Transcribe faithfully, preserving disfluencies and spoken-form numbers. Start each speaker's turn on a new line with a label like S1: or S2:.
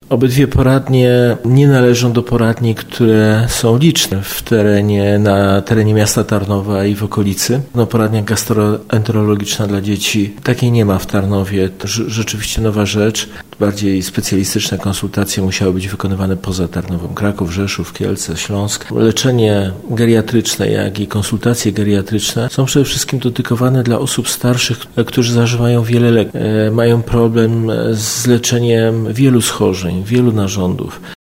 S1: Obydwie poradnie nie należą do poradni, które są liczne w terenie, na terenie miasta Tarnowa i w okolicy. No, poradnia gastroenterologiczna dla dzieci, takiej nie ma w Tarnowie. To rzeczywiście nowa rzecz. Bardziej specjalistyczne konsultacje musiały być wykonywane poza Tarnowem. Kraków, Rzeszów, Kielce, Śląsk. Leczenie geriatryczne, jak i konsultacje geriatryczne są przede wszystkim dedykowane dla osób starszych, którzy zażywają wiele leków. Mają problem z leczeniem wielu schorzeń, wielu narządów.